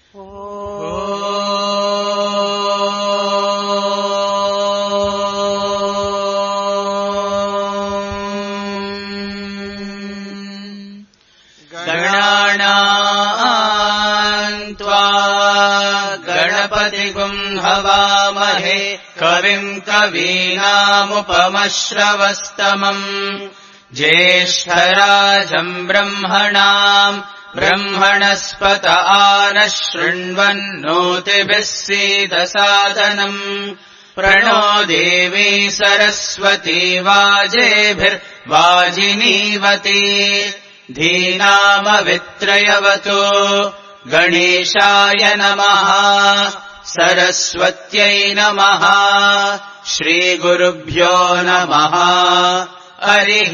हवामहे कविम् कवीनामुपमश्रवस्तमम् ज्येष्ठराजम् ब्रह्मणाम् ब्रह्मणस्पत आनः शृण्वन्नोतिभिः सीदसादनम् प्रणो देवी सरस्वती वाजेभिर्वाजिनीवती धीनामवित्रयवतो गणेशाय नमः सरस्वत्यै नमः श्रीगुरुभ्यो नमः हरिः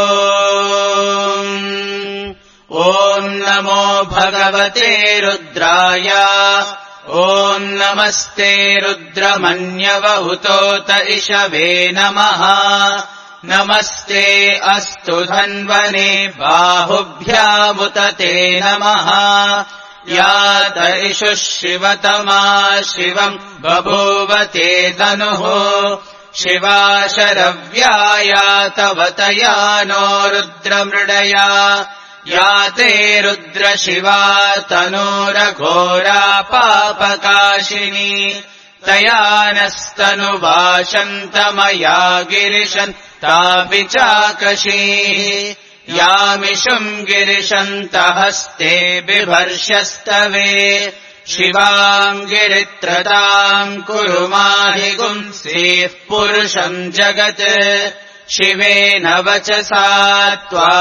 ॐ नमो भगवते रुद्राय ॐ नमस्ते रुद्रमन्यवहुतोत इषवे नमः नमस्ते अस्तु धन्वने बाहुभ्यामुत ते नमः यात इषुः शिवतमा शिवम् बभूवते तनुः शिवा शरव्यायातवतया नो रुद्रमृडया याते रुद्रशिवा तनूरघोरा पापकाशिनी तया नस्तनुवाशन्तमया गिरिशन्तापि चाकशीः यामिषुम् गिरिशन्तहस्ते बिभर्ष्यस्तवे शिवाम् गिरित्रताम् कुरु माहि गुंसेः पुरुषम् जगत् शिवेन वचसा त्वा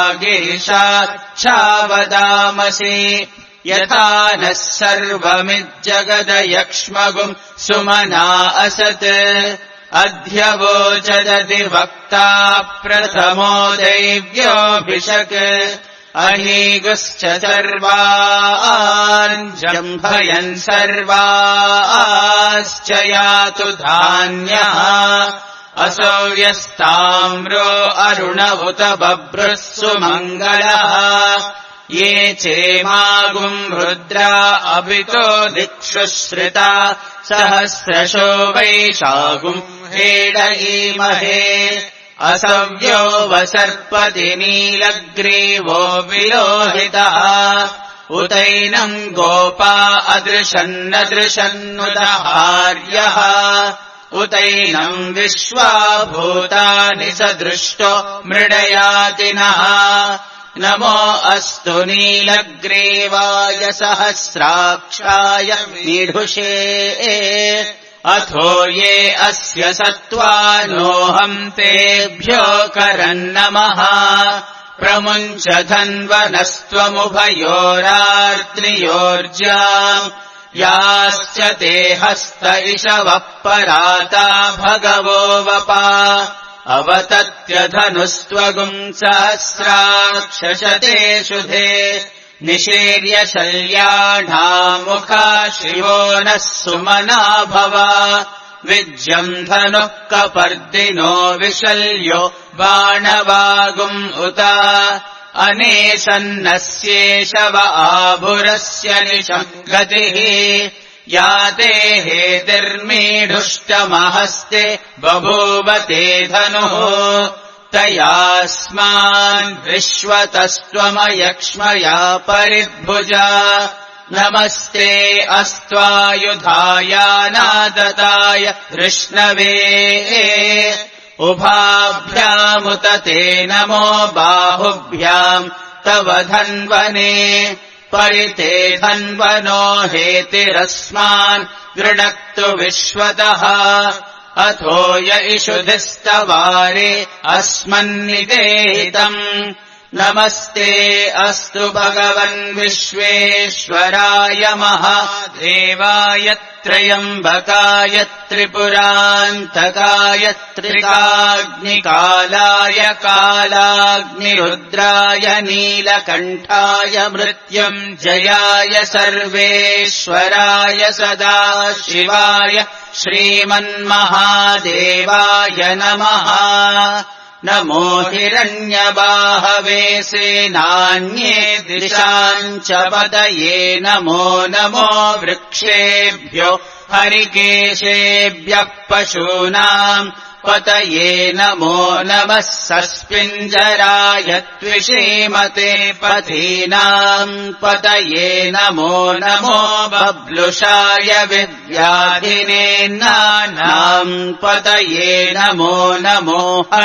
गिरिशाच्छावदामसि यथा नः सर्वमिज्जगदयक्ष्मगुम् सुमना असत् अध्यवोचदति वक्ता प्रथमो दैव्योऽभिषक् अनीगुश्च सर्वान् जम्भयन् सर्वाश्च यातु धान्यः असौ यस्ताम्रो अरुणवुत बभ्रुः सुमङ्गलः ये चेमागुम् रुद्रा अभितो दिक्षु श्रिता सहस्रशो वैशागुम् हेडयीमहे असव्यो वसर्पति नीलग्रीवो विलोहितः उतैनम् गोपा अदृशन्नदृशन्नुदहार्यः उतैनम् विश्वाभूतानि सदृष्टो मृडयातिनः नमो अस्तु नीलग्रीवाय सहस्राक्षाय मीढुषे अथो ये अस्य सत्त्वानोऽहम् तेभ्यो करन्नमः प्रमुञ्च धन्वनस्त्वमुभयोरार्त्रियोर्जाम् याश्च ते हस्त इषवः पराता भगवो वपा अवतत्यधनुस्त्वगुम् सहस्राक्षशते शुधे निषेर्य शल्याढामुखा शिवो नः सुमना भव विज्यम् धनुः कपर्दिनो विशल्यो बाणवागुम् उत अनेशन्नस्येषव आभुरस्य निशम् गतिः याते हेतिर्मीढुष्टमहस्ते बभूवते धनुः तयास्मान् विश्वतस्त्वमयक्ष्मया परिद्भुजा नमस्ते अस्त्वायुधायानादताय कृष्णवे उभाभ्यामुत ते नमो बाहुभ्याम् तव धन्वने परिते धन्वनो हेतिरस्मान् गृणक्तु विश्वतः अथो य इषुधिस्तवारे अस्मन्निदेहितम् नमस्ते अस्तु भगवन् विश्वेश्वराय महादेवाय त्र्यम्बकाय त्रिपुरान्तकाय त्रिकाग्निकालाय कालाग्निरुद्राय नीलकण्ठाय मृत्युञ्जयाय सर्वेश्वराय सदाशिवाय श्रीमन्महादेवाय नमः नमो हिरण्यबाहवे सेनान्ये दिशाम् च पतये नमो नमो वृक्षेभ्यो हरिकेशेभ्यः पशूनाम् पतये नमो नमः सस्पिञ्जराय त्विषीमते पथीनाम् पतये नमो नमो बब्लुषाय विव्याधिनेन्नानाम् पतये नमो नमो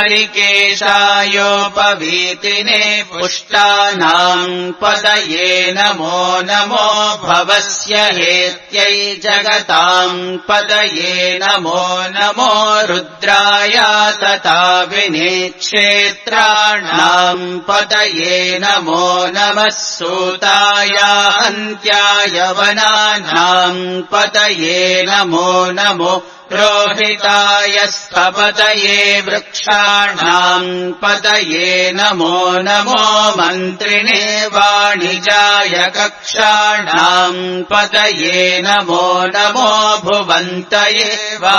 हरिकेशायोपवीतिने पुष्टानाम् पतये नमो नमो भवस्य हेत्यै जगताम् पतये नमो नमो रुद्रा तथा विनेक्षेत्राणाम् पतये नमो नमः सूताय अन्त्याय वनानाम् पतये नमो नमो रोहिताय स्थपतये वृक्षाणाम् पतये नमो नमो मन्त्रिणे वाणिजाय कक्षाणाम् पतये नमो नमो भुवन्तये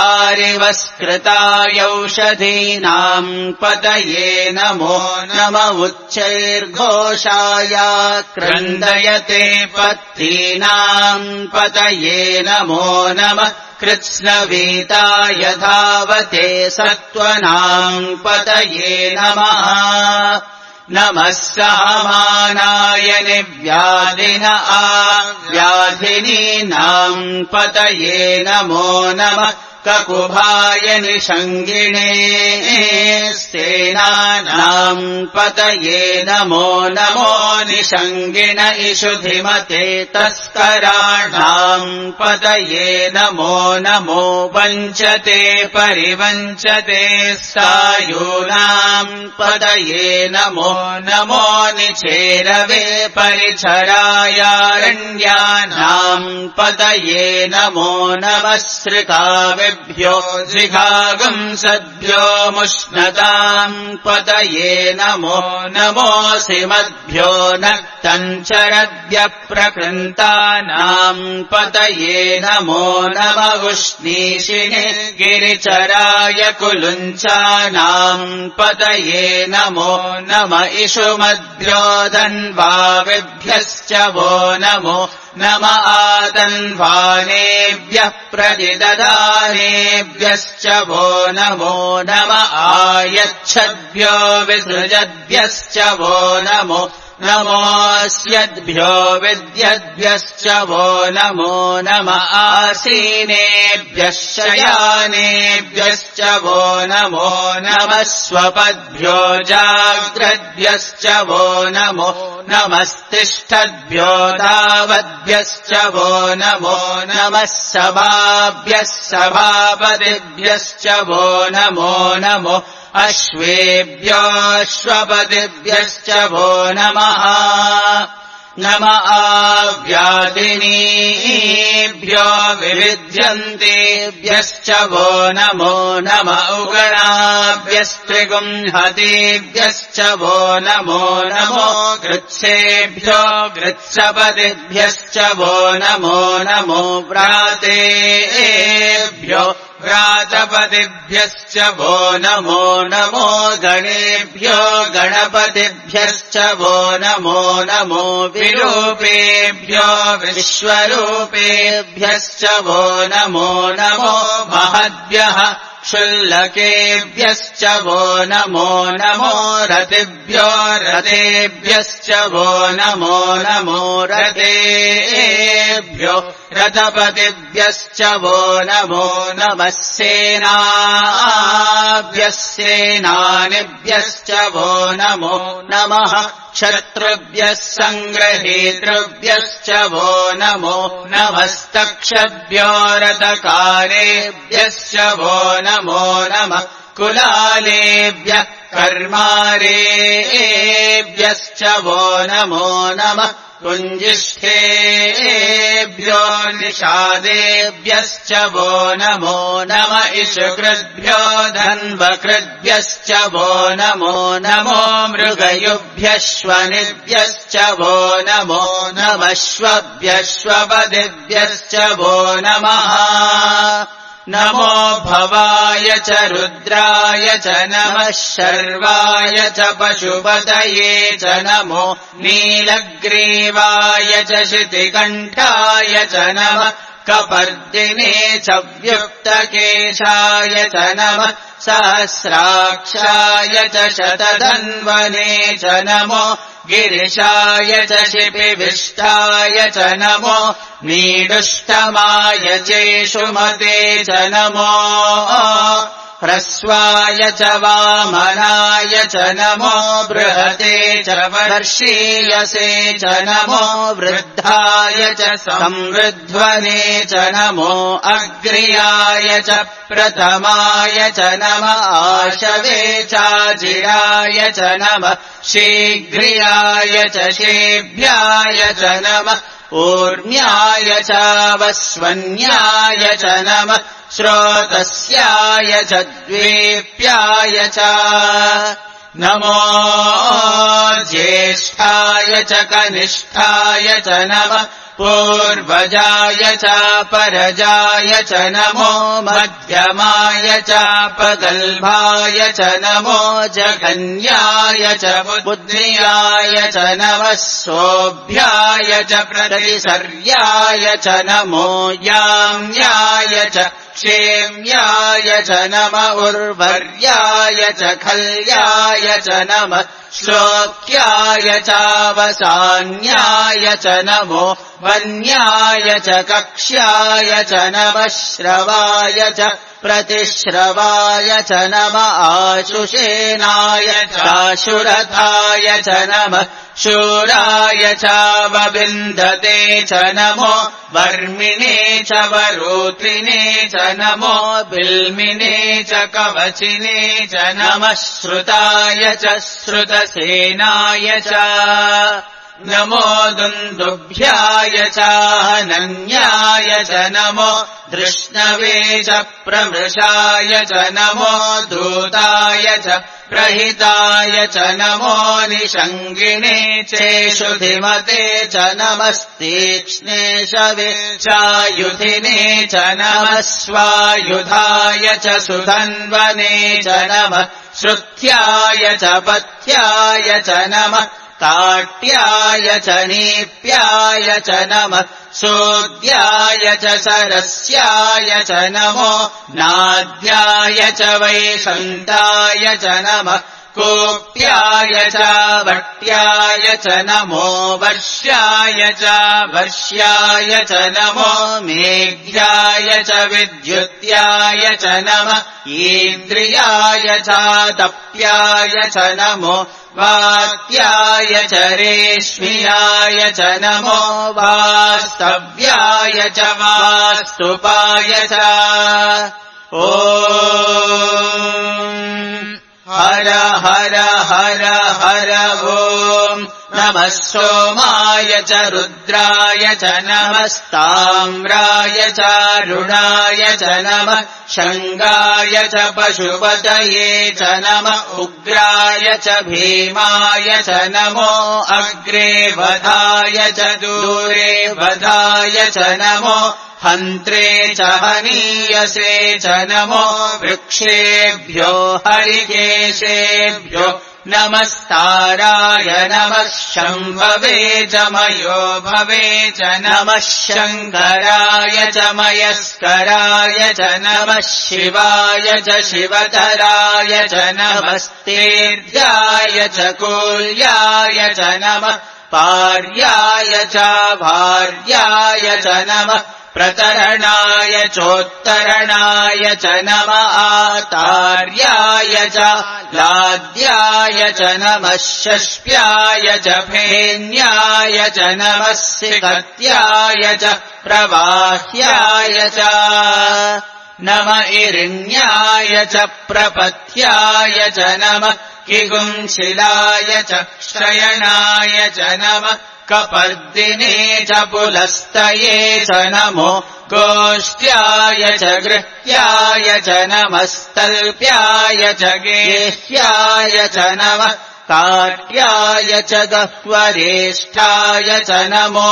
वारिवस्कृतायौषधीनाम् पतये नमो नम उच्चैर्घोषाय क्रन्दयते पत्तीनाम् पतये नमो नमः कृत्स्नवीताय धावते सत्त्वनाम् पतये नमः नमः सामानाय निव्याधिन व्याधिनीनाम् पतये नमो नमः ककुभाय निषङ्गिणे सेनानाम् पतये नमो नमो निषङ्गिण इषुधिमते तस्कराणाम् पतये नमो नमो वञ्चते परिवञ्चते सायूनाम् पतये नमो नमो निचेरवे परिचरायारण्यानाम् पतये नमो नमः सृकावे जिघागम् सद्भ्यो मुष्णताम् पतये नमो नमोऽसि मद्भ्यो नक्तञ्चरद्य प्रकृन्तानाम् पतये नमो नम उष्णीषिणे गिरिचराय कुलुञ्चानाम् पतये नमो नम इषुमद्भ्यो धन्वाविभ्यश्च वो नमो नम आतन्वानेभ्यः प्रतिददानेभ्यश्च वो नमो नम आयच्छद्भ्यो विसृजद्भ्यश्च वो नमो नमोऽस्यद्भ्यो विद्यद्भ्यश्च वो नमो नम आसीनेभ्यः शयानेभ्यश्च वो नमो नमः स्वपद्भ्यो जाग्रद्भ्यश्च वो नमो नमस्तिष्ठद्भ्यो धावद्भ्यश्च वो नमो नमः सभाभ्यः सभापतिभ्यश्च वो नमो नमो अश्वेभ्योऽश्वपतिभ्यश्च वो नमः नम आव्याधिनीभ्यो विविध्यन्तेभ्यश्च वो नमो नम उगणाभ्यस्त्रिगुंहतेभ्यश्च वो नमो नमो गृत्सेभ्यो गृत्सपतिभ्यश्च वो नमो नमो व्रातेभ्यो व्रातपतिभ्यश्च वो नमो नमो गणेभ्यो गणपतिभ्यश्च वो नमो नमो विरूपेभ्यो विश्वरूपेभ्यश्च वो नमो नमो महद्भ्यः क्षुल्लकेभ्यश्च वो नमो नमो रतिभ्यो रतेभ्यश्च वो नमो नमो रतेभ्यो रथपतिभ्यश्च वो नमो नमः सेनाभ्यः सेनानिभ्यश्च वो नमो नमः शत्रुभ्यः सङ्ग्रहेतृभ्यश्च वो नमो नमस्तक्षभ्यो रथकारेभ्यश्च वो नमो नमः कुलालेभ्यः कर्मारेभ्यश्च वो नमो नमः कुञ्जिष्ठेभ्यो निषादेभ्यश्च वो नमो नम इषुकृद्भ्यो धन्वकृद्भ्यश्च वो नमो नमो मृगयुभ्यश्वनिभ्यश्च वो नमो नमः श्वभ्यश्वपदिभ्यश्च वो नमः नमो भवाय च रुद्राय च नमः शर्वाय च पशुपतये च नमो नीलग्रीवाय च शितिकण्ठाय च नमः कपर्दिने च व्युक्तकेशाय च नमः सहस्राक्षाय च शतधन्वने च नमो गिरिशाय च शिपिविष्टाय च नमो नीडुष्टमाय चेषुमते च नमो ह्रस्वाय च वामनाय च नमो बृहते च वर्षीयसे च नमो वृद्धाय च संवृध्वने च नमो अग्र्याय च प्रथमाय च नमः आशवे चाजिराय च नमः शीघ्रियाय च शेभ्याय च नमः ऊर्म्याय च वस्वन्याय च नमः श्रोतस्याय च द्वेप्याय च नमो ज्येष्ठाय च कनिष्ठाय च नमः पूर्वजाय च परजाय च नमो मध्यमाय च पगल्भाय च नमो जघन्याय च बुद्ध्याय च नमः सोऽभ्याय च प्रतिसर्याय च नमो याम्याय च क्षेम्याय च नमः उर्वर्याय च खल्याय च नमः श्लोक्याय चावसान्याय च नमो वन्याय च कक्ष्याय च नमः श्रवाय च प्रतिश्रवाय च नमः आशुषेनाय चाशुरथाय च नमः शूराय चावविन्दते च नमो वर्मिणे च वरोत्रिणे च नमो बिल्मिने च कवचिने च नमः श्रुताय च श्रुतसेनाय च नमो दुन्दुभ्याय चाहनन्याय च नमो धृष्णवे च प्रमृषाय च नमो दूताय च प्रहिताय च नमो निषङ्गिणे चेषुधिमते च नमस्तीक्ष्णे शवे चायुधिने च नमः स्वायुधाय च सुधन्वने च नमः श्रुत्याय च पथ्याय च नमः काट्याय च नीप्याय च नमः सोद्याय च सरस्याय च नमो नाद्याय च वैशन्ताय च नमः कोप्याय च वट्याय च नमो वर्ष्याय च वर्ष्याय च नमो मेघ्याय च विद्युत्याय च नमः इन्द्रियाय च तप्याय च नमो वात्याय च रेश्म्याय च नमो वास्तव्याय च वास्तुपाय च ॐ हर हर हर हर ॐ नमः सोमाय च रुद्राय च नमस्ताम्राय च रुणाय च नमः शङ्गाय च पशुपतये च नमः उग्राय च भीमाय च नमो अग्रे वधाय च दूरे वधाय च नमो हन्त्रे च हनीयसे च नमो वृक्षेभ्यो हरिकेशेभ्यो नमस्ताराय नमः शम्भवे च मयो भवे च नमः शङ्कराय च मयस्कराय च नमः शिवाय च शिवतराय च नमस्तेर्याय च कूल्याय च नमः पार्याय च भार्याय च नमः प्रतरणाय चोत्तरणाय च नमः आतार्याय च लाद्याय च नमः शष्प्याय च फेन्याय च नमः सिकत्याय च प्रवाह्याय च नमः इरिण्याय च प्रपथ्याय च नमः किगुंशिलाय च श्रयणाय च नमः कपर्दिने च पुलस्तये च नमो गोष्ट्याय च गृह्याय च नमस्तल्प्याय च गेह्याय च नमः काट्याय च गह्वरेष्ठाय च नमो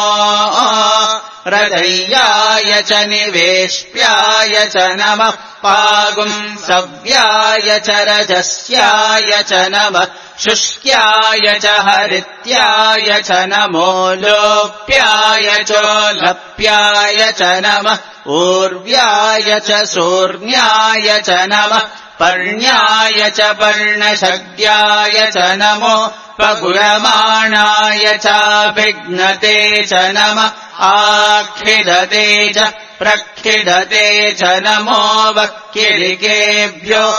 हृदयाय च निवेश्याय च नमः पागुंसव्याय च रजस्याय च नमः शुष्क्याय च हरित्याय च नमो लोप्याय चोलप्याय च नमः ऊर्व्याय च सूर्ण्याय च नमः पर्ण्याय च पर्णशद्याय च नमो पगुरमाणाय चाभिघ्नते च नमः आखिदते च प्रखिदते च नमो वक्किलिकेभ्यो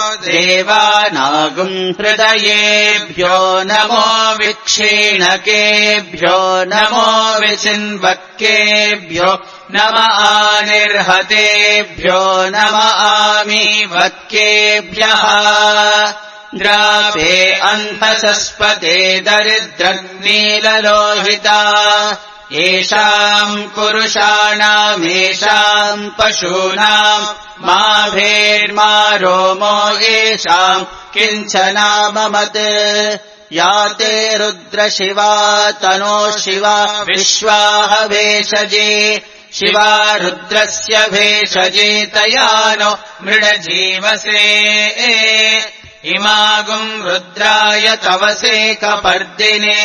देवानागुंहृदयेभ्यो नमो विक्षीणकेभ्यो नमो विचिन्वक्केभ्यो नम आनिर्हतेभ्यो नम आमीवक्केभ्यः द्रापे अन्धसस्पते दरिद्रनीललोहिता येषाम् पुरुषाणामेषाम् पशूनाम् मा भेर्मा रोमो येषाम् किञ्चनाममत् या ते रुद्रशिवा तनो शिवा विश्वाह भेषजे शिवा रुद्रस्य भेषजे तया नो मृडजीवसे इमागुम् रुद्राय तवसे कपर्दिने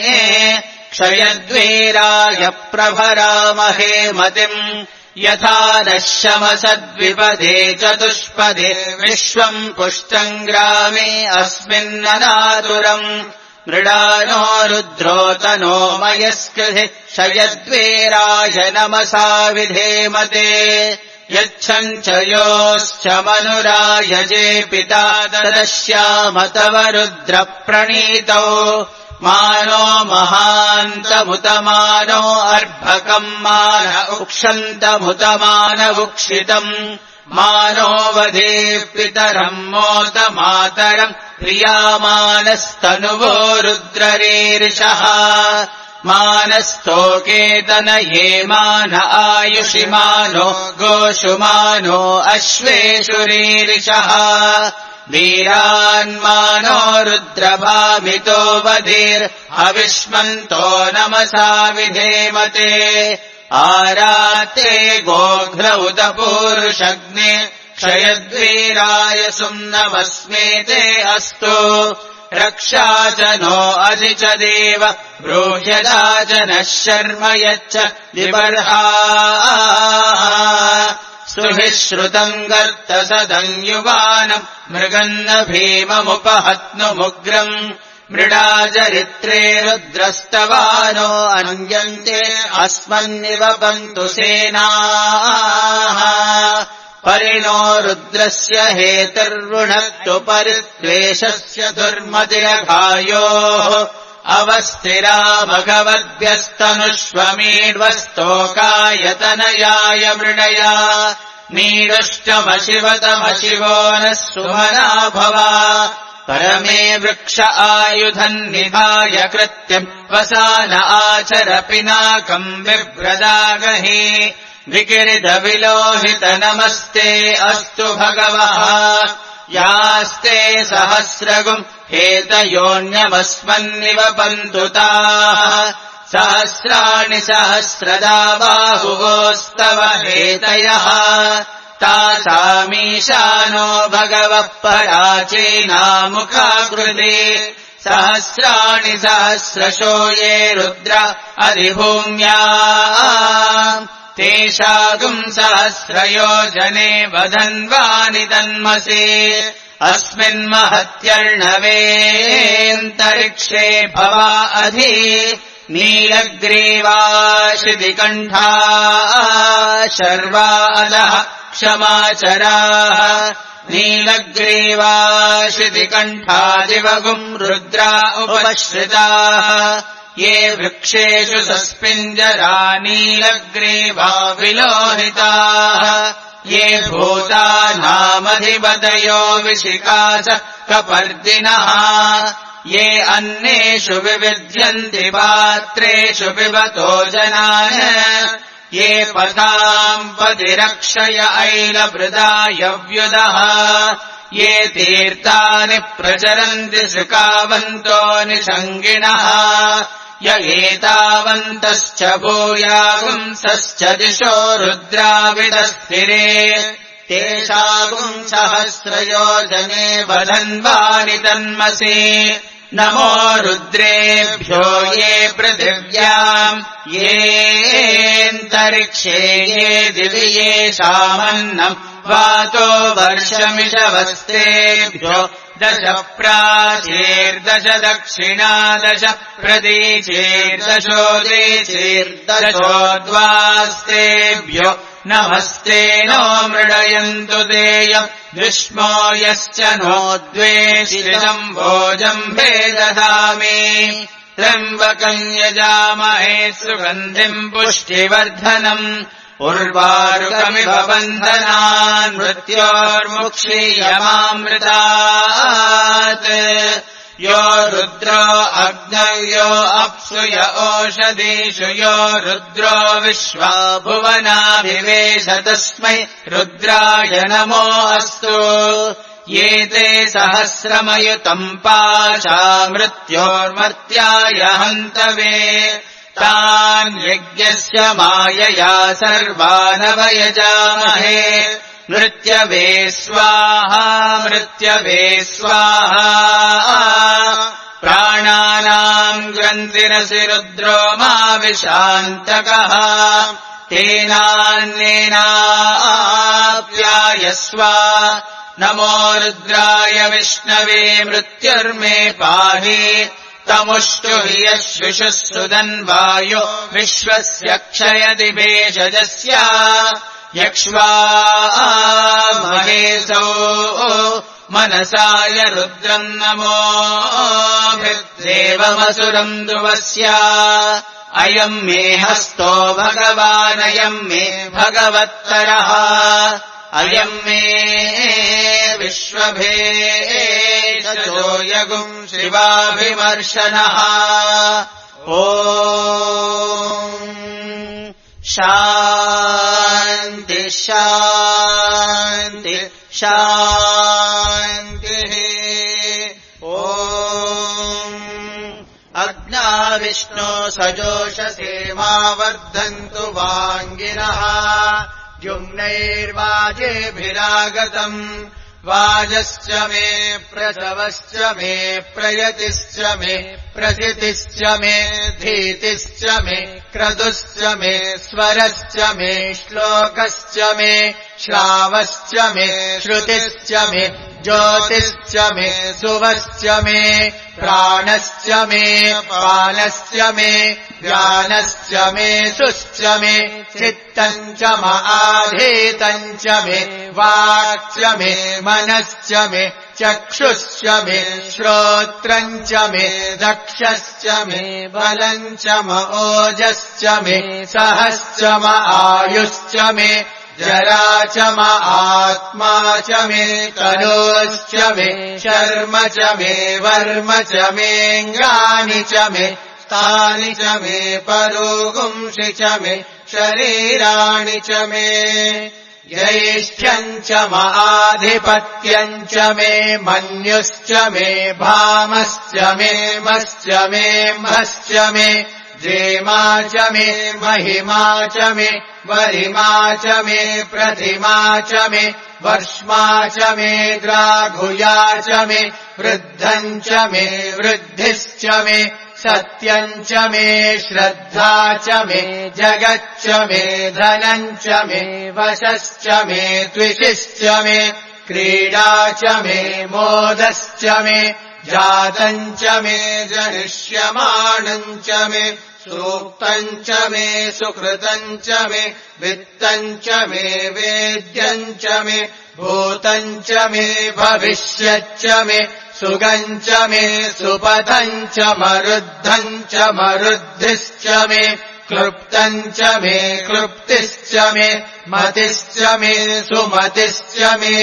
क्षयद्वीराय प्रभरामहे मतिम् यथा नः शमसद्विपदे चतुष्पदे विश्वम् पुष्टम् ग्रामे अस्मिन्ननातुरम् मृडानो रुद्रोतनो मयस्कृधि क्षयद्वीराय नमसा विधेमते यच्छञ्च योश्च मनुरायजे पिता ददश्याम तव रुद्रप्रणीतौ मानो महान्तमुतमानो अर्भकम् मान उक्षन्तमुतमानवुक्षितम् मानो वधेः पितरम् मोत मातरम् प्रियामानस्तनुवो रुद्ररीर्षः मानस्तोकेतनये मान आयुषिमानो गोषुमानो अश्वेषुरीर्षः वीरान्मानो रुद्रभामितो वधीर्हविष्मन्तो नमसा विधेमते आराते गोघ्र उत पूरुषग्ने क्षयद्वीराय सुम्नमस्मेते अस्तु रक्षा च नो अधि च देव ब्रूह्यदा च नः शर्म यच्च विबर्हा सुहि श्रुतम् गर्तसदम् युवानम् मृगन्न भीममुपहत्नुमुग्रम् मृडाचरित्रे रुद्रस्तवानो अन्यन्ते अस्मन्निव पन्तु सेनाः परिणो रुद्रस्य हेतुर्वृणक्तु परित्वेषस्य दुर्मतिरघायोः अवस्थिरा भगवद्भ्यस्तनुष्वमीड्वस्तोकायतनयाय मृडया नीडुष्टमशिवतमशिवो नः सुमना भवा परमे वृक्ष आयुधम् निधाय कृत्यम् वसान आचर पिनाकम् बिभ्रदागहि विकिरितविलोहित नमस्ते अस्तु भगवः यास्ते सहस्रगुम् हेतयोऽन्यमस्मन्निव पन्तु ताः सहस्राणि सहस्रदा बाहुवोस्तव हेतयः तासामीशानो भगवः पराचीनामुखाकृते सहस्राणि सहस्रशो ये रुद्र अधिभूम्या तेषागुम् सहस्रयोजने वदन्वानि तन्मसे अस्मिन्महत्यर्णवेऽन्तरिक्षे भवा अधि नीलग्रीवाशितिकण्ठा शर्वादः क्षमाचराः नीलग्रीवाशितिकण्ठादिवगुम् रुद्रा उपश्रिताः ये वृक्षेषु सस्पिञ्जरा नीलग्रीवा विलोहिताः ये भूतानामधिपतयो विशिखा च कपर्दिनः ये अन्नेषु विविध्यन्ति पात्रेषु पिबतो जनान् ये पताम् पतिरक्षय ऐलभृदायव्युदः ये तीर्थानि प्रचरन्ति सृकावन्तो निषङ्गिणः य एतावन्तश्च भूयागुंसश्च दिशो रुद्राविदस्थिरे तेषागुम् सहस्रयोजने वदन्वानि तन्मसि नमो रुद्रेभ्यो ये पृथिव्याम् येऽन्तरिक्षे ये दिवि येषामन्नम् वातो वर्षमिषवस्तेभ्यो दश प्राचीर्दश दक्षिणादश प्रतीचीर्दशोदीचीर्दशोद्वास्तेभ्यो नमस्ते नो मृडयन्तु तेयम् द्विष्मो यश्च नो द्वेषितम् भोजम्भे ददामि त्र्यम्बकम् यजामहे सुगन्धिम् पुष्टिवर्धनम् उर्वारुकमिव बन्धनान् मृत्योर्मुक्षीयमामृतात् यो रुद्रो अग्नयो अप्सु य ओषधीषु यो रुद्रो विश्वा भुवनाभिवेश तस्मै रुद्राय नमो अस्तु ये ते सहस्रमयुतम् पाशा मृत्योर्मर्त्याय हन्तवे तान् यज्ञस्य मायया सर्वानवयजामहे मृत्यवे स्वाहा मृत्यवे स्वाहा प्राणानाम् ग्रन्थिरसि रुद्रो मा विशान्तकः तेनान्येनाप्यायस्व नमो रुद्राय विष्णवे मृत्युर्मे पाहि तमुष्टु हि यश्विषुः सुदन्वायो विश्वस्य क्षयति भेषजस्य यक्ष्वा महेशौ मनसाय रुद्रम् नमोभिर्देवमसुरम् दुवस्य अयम् मे हस्तो भगवानयम् मे भगवत्तरः अयम् मे विश्वभेषजो यगुम् शिवाभिमर्शनः ॐ शान्ति शान्ति शान्तिः ॐ अग्ना विष्णो सजोषसे मा वर्धन्तु वाङ्गिनः युम्नैर्वाजेभिरागतम् वाजश्च मे प्रसवश्च मे प्रयतिश्च मे प्रसितिश्च मे धीतिश्च मे क्रतुश्च मे स्वरश्च मे श्लोकश्च मे श्रावश्च मे श्रुतिश्च मे ज्योतिश्च मे सुवश्च मे प्राणश्च मे पालश्च मे ज्ञानश्च मे सुश्च मे चित्तम् च आधीतम् च मे वाक्च मे मनश्च मे चक्षुश्च मे श्रोत्रम् च मे दक्षश्च मे बलम् च ओजश्च मे सहश्च आयुश्च मे जरा च आत्मा च मे तनोश्च मे शर्म च मे वर्म च मेऽङ्गानि च मे तानि च मे परोगुंषि च मे शरीराणि च मे ज्येष्ठ्यम् च आधिपत्यम् च मे मन्युश्च मे भामश्च मे मश्च मे म्भश्च मे जेमा च मे महिमा च मे वरिमा च मे प्रतिमा च मे वर्ष्मा च मे द्राघुया च मे वृद्धम् च मे वृद्धिश्च मे सत्यम् च मे श्रद्धा च मे जगच्च मे धनम् च मे वशश्च मे द्विषिश्च मे क्रीडा च मे मोदश्च मे जातम् च मे जनिष्यमाणम् च मे सूक्तम् च मे सुकृतम् च मे वित्तम् च मे वेद्यम् च मे भूतम् च मे भविष्यच्च मे सुगम् च मे सुपथम् च मरुद्धम् च मरुद्धिश्च मे क्लृप्तम् च मे क्लृप्तिश्च मे मतिश्च मे सुमतिश्च मे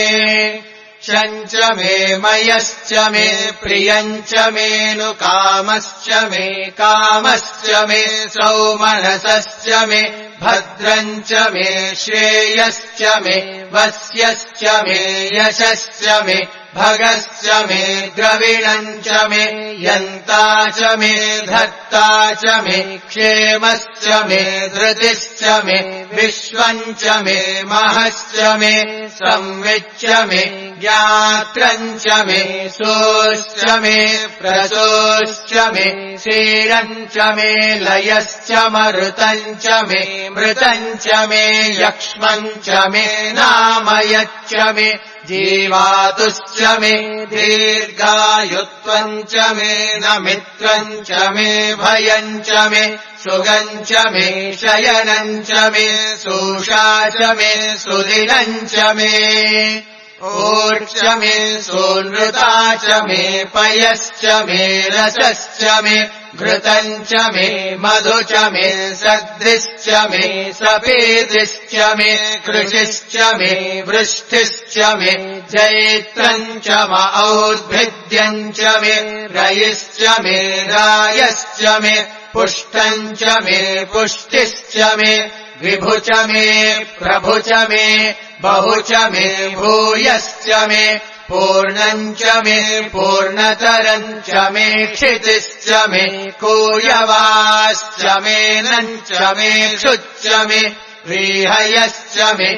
क्षम् च मे मयश्च मे प्रियम् च मेऽनुकामश्च मे कामश्च मे सौमनसश्च मे भद्रम् च मे श्रेयश्च मे वस्यश्च मे यशश्च मे भगश्च मे द्रविणम् च मे यन्ता च मे धत्ता च मे क्षेमश्च मे धृतिश्च मे विश्वम् च मे महश्च मे संविच्च मे ज्ञात्रम् च मे सोश्च मे प्रसोश्च मे क्षीरम् च मे लयश्च मरुतम् च मे मृतम् च मे यक्ष्मम् च मे नामयच्च मे जीवातुश्च मे दीर्घायुत्वम् च मे नमित्रम् च मे भयम् च मे सुगम् च मे शयनम् च मे सूषा च मे सुदिनम् च मे ऊर्च मे सोनृता च मे पयश्च मे रसश्च मे घृतम् च मे मधु च मे सद्धिश्च मे सपेतिश्च मे कृषिश्च मे वृष्टिश्च मे जैत्रम् च औद्भिद्यम् च मे रयिश्च मे रायश्च मे पुष्टम् च मे पुष्टिश्च मे विभु च मे प्रभु च मे बहु च मे भूयश्च मे पूर्णम् च मे पूर्णतरम् च मे क्षितिश्च मे कूयवाश्च मे नम् च मे क्षुच्च मे व्रीहयश्च मे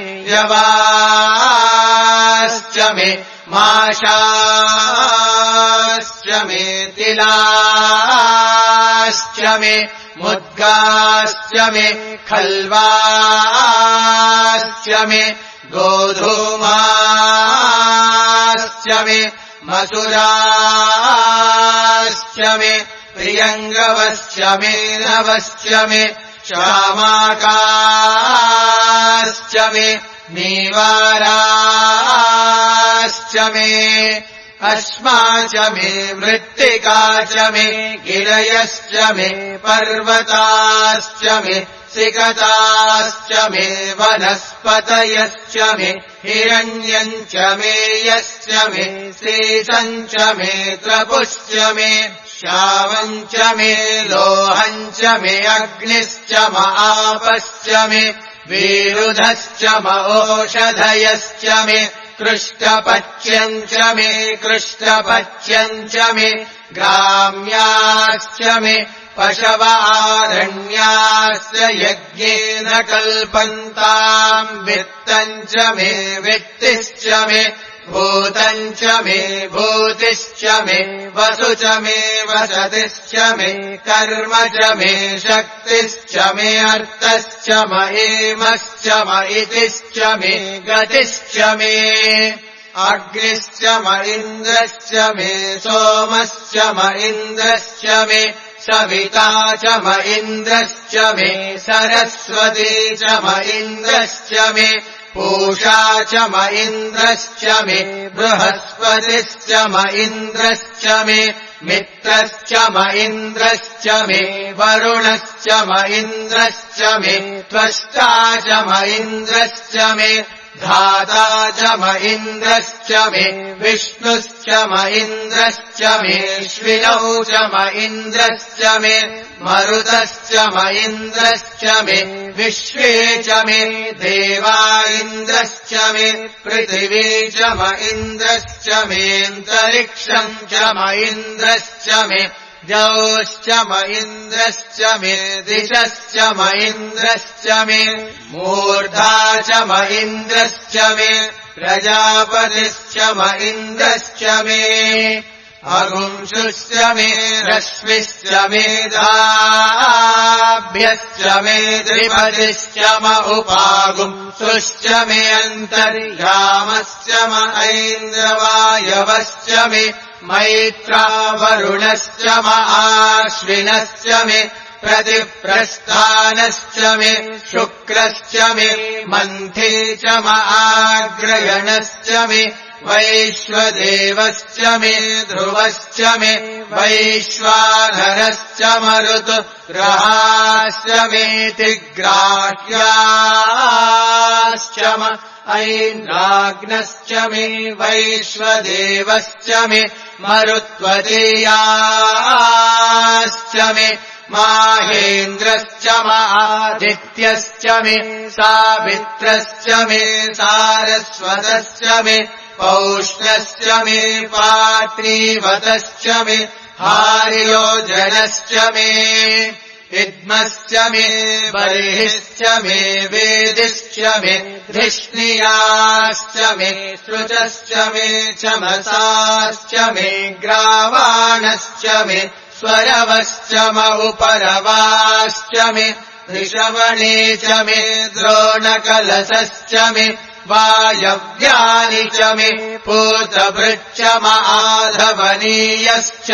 यवाश्च मे माशाश्च मे तिलाश्च मे मुद्गाश्च मे खल्वाश्च मे गोधूमाश्च मे मसुराश्च मे प्रियङ्गवश्च मे नवश्च मे श्यामाकाश्च मे नीवाराश्च मे अश्मा च मे मृत्तिका च मे गिरयश्च मे पर्वताश्च मे सिकताश्च मे वनस्पतयश्च मे हिरण्यम् च मे यश्च मे शेषम् च मे त्रपुश्च मे श्यामम् च मे लोहम् च मे अग्निश्च म आपश्च मे विरुधश्च म ओषधयश्च मे कृष्टपच्यम् च मे कृष्टपच्यम् च मे ग्राम्याश्च मे पशवारण्याश्च यज्ञेन कल्पन्ताम् वित्तम् च मे वित्तिश्च मे भूतम् च मे भूतिश्च मे वसु च मे वसतिश्च मे कर्म च मे शक्तिश्च मे अर्थश्च म एमश्च म इतिश्च मे गतिश्च मे अग्निश्च म इन्द्रश्च मे सोमश्च म इन्द्रश्च मे सविता च म इन्द्रश्च मे सरस्वती च म इन्द्रश्च मे पूषा च म इन्द्रश्च मे बृहस्पतिश्च म इन्द्रश्च मे मित्रश्च म इन्द्रश्च मे वरुणश्च म इन्द्रश्च मे त्वष्टा च म इन्द्रश्च मे धाता च म इन्द्रश्च मे विष्णुश्च म इन्द्रश्च मे श्विनौ च म इन्द्रश्च मे मरुतश्च म इन्द्रश्च मे विश्वे च मे देवा इन्द्रश्च मे पृथिवी च म इन्द्रश्च मेऽन्तरिक्षम् च म इन्द्रश्च मे द्यौश्च म इन्द्रश्च मे दिशश्च म इन्द्रश्च मे मूर्धा च म इन्द्रश्च मे प्रजापतिश्च म इन्द्रश्च मे अगुंशुश्च मे रश्मिश्च मे दाभ्यश्च मे द्विपदिश्च म उपागुंसुश्च मे अन्तर्यामश्च म ऐन्द्रवायवश्च मे मैत्रा वरुणश्च म आश्विनश्च मे प्रतिप्रस्थानश्च मे शुक्रश्च मे मन्थे च म आग्रयणश्च मे वैश्वदेवश्च मे ध्रुवश्च मे वैश्वानरश्च मरुतुग्रहाश्च मेऽतिग्राह्याश्च म ऐन्द्राग्नश्च मे वैश्वदेवश्च मे मरुत्वतीयाश्च मे माहेन्द्रश्च आदित्यश्च मे सावित्रश्च मे सारस्वतश्च मे पौष्णश्च मे पात्रीवतश्च मे हार्योजनश्च मे इद्मश्च मे बर्हिश्च मे वेदिश्च मे धिष्णियाश्च मे श्रुतश्च मे चमसाश्च मे ग्रावाणश्च मे स्वरवश्च उपरवाश्च मे ऋषवणे च मे द्रोणकलशश्च मे वायव्यानि च मे पूतभृच्च आधवनीयश्च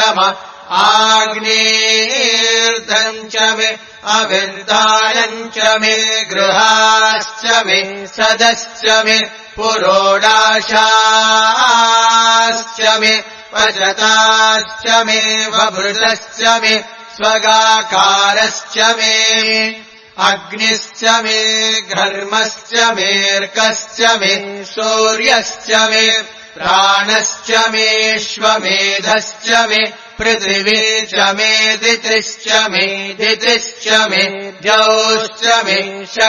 आग्नेर्धम् च मे अविर्धानम् च मे गृहाश्च मे सदश्च मे पुरोडाशाश्च मे पचताश्च मे वभृतश्च मे स्वगाकारश्च मे अग्निश्च मे घर्मश्च मेऽर्कश्च मे सूर्यश्च मे प्राणश्च मेऽश्वमेधश्च मे पृथिवी च मे दितिश्च मे दितिश्च मे द्यौश्च मे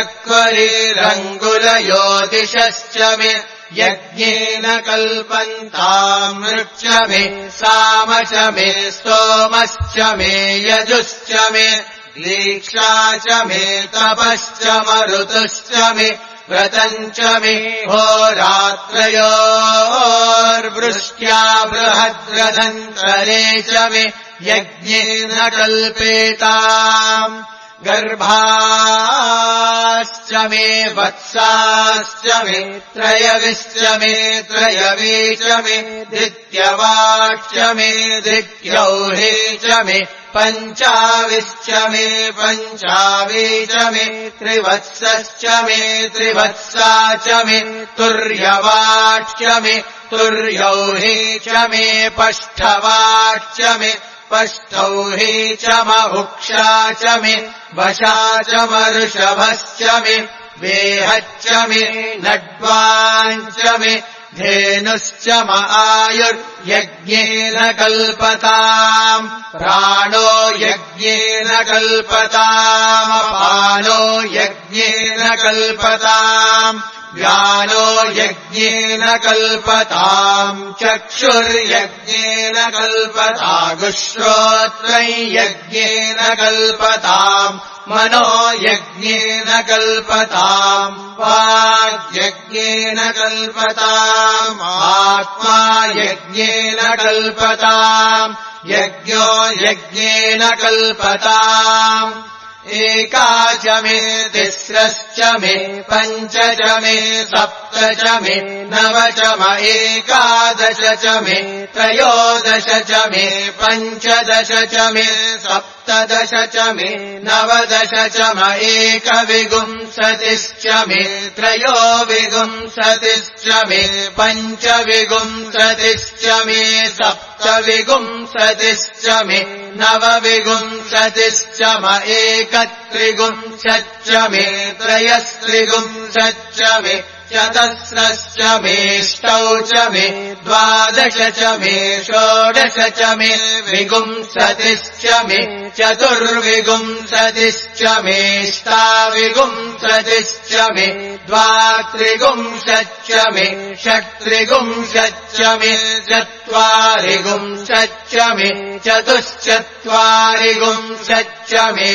शक्वरीरङ्गुलयोतिषश्च मे यज्ञेन कल्पन्ताम् ऋक्ष मे साम च मे स्तोमश्च मे यजुश्च मे दीक्षा च मे तपश्च मरुतुश्च मे व्रतम् च मे होरात्रयोर्वृष्ट्या बृहद्रथन्तरे च मे यज्ञेन कल्पेताम् गर्भाश्च मे वत्साश्च मे त्रयविश्च मे त्रयवी च मे दित्यवाक्ष मे दित्यौहे च मे पञ्चाविश्च मे पञ्चावी च मे त्रिवत्सश्च मे त्रिवत्सा च मे तुर्यवाक्ष मे तुर्यौहे च मे पष्ठवाक्ष मे पष्ठौहे च महुक्षा च मे वशा च मऋषभश्च मे वेहच्च मे नड्वाञ्च मे धेनुश्च आयुर्यज्ञेन कल्पताम् प्राणो यज्ञेन कल्पताम् अपानो यज्ञेन कल्पताम् व्यानो यज्ञेन कल्पताम् चक्षुर्यज्ञेन कल्पतागुश्रोत्रम् यज्ञेन कल्पताम् मनो यज्ञेन कल्पताम् वाग्यज्ञेन कल्पताम् आत्मा यज्ञेन कल्पताम् यज्ञो यज्ञेन कल्पताम् एका च मे तिस्रश्च मे पञ्च च मे सप्त च मे नव च एकादश च मे त्रयोदश च मे पञ्चदश च मे सप्तदश च मे नवदश च एकविंशतिश्च मे त्रयोविंशतिश्च मे पञ्चविंशतिश्च मे सप्तविंशतिश्च मे नवविंशतिश्च एकत्रिंशच्च मे त्रयस्त्रिंशच्च मे चतस्रश्च मेष्टौ च मे द्वादश च मे षोडश च मे विंशतिश्च मे चतुर्विंशतिश्च मेष्टाविंशतिश्च मे द्वात्रिंशच्च मे षट्त्रिंशच्च मे चत्वारिंशच्च मे चतुश्चत्वारिंशच्च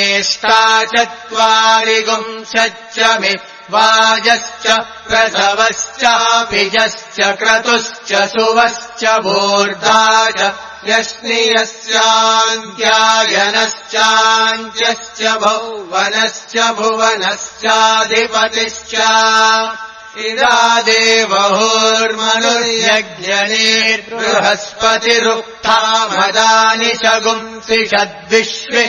मेष्टाचत्वारिंशच्च मे वाजश्च प्रसवश्चाभिजश्च क्रतुश्च सुवश्च मूर्धा च यष्णियश्चान्त्यायनश्चान्त्यश्च भुवनश्च भुवनश्चाधिपतिश्च इदादेवहोर्मनुर्यज्ञनेर्बृहस्पतिरुक्थामदानि शगुंसि षद्विश्वे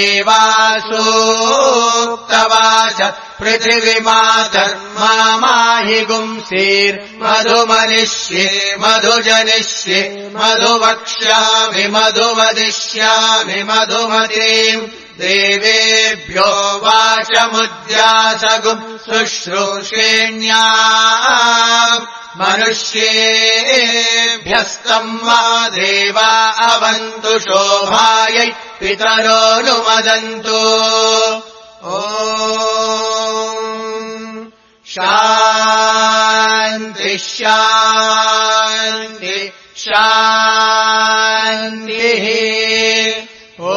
देवासूक्तवाच पृथिवीमातर्मा माहि गुंसीर्मधुमनिष्ये मधुजनिष्ये मधुवक्ष्यामि मधुवदिष्यामि मधुमतीम् देवेभ्यो वाचमुद्यासगुम् शुश्रूषेण्याम् मनुष्येभ्यस्तम् वा देवा अवन्तु शोभायै पितरोऽनुमदन्तु ॐ शान्ति शान्ति शान्तिः ॐ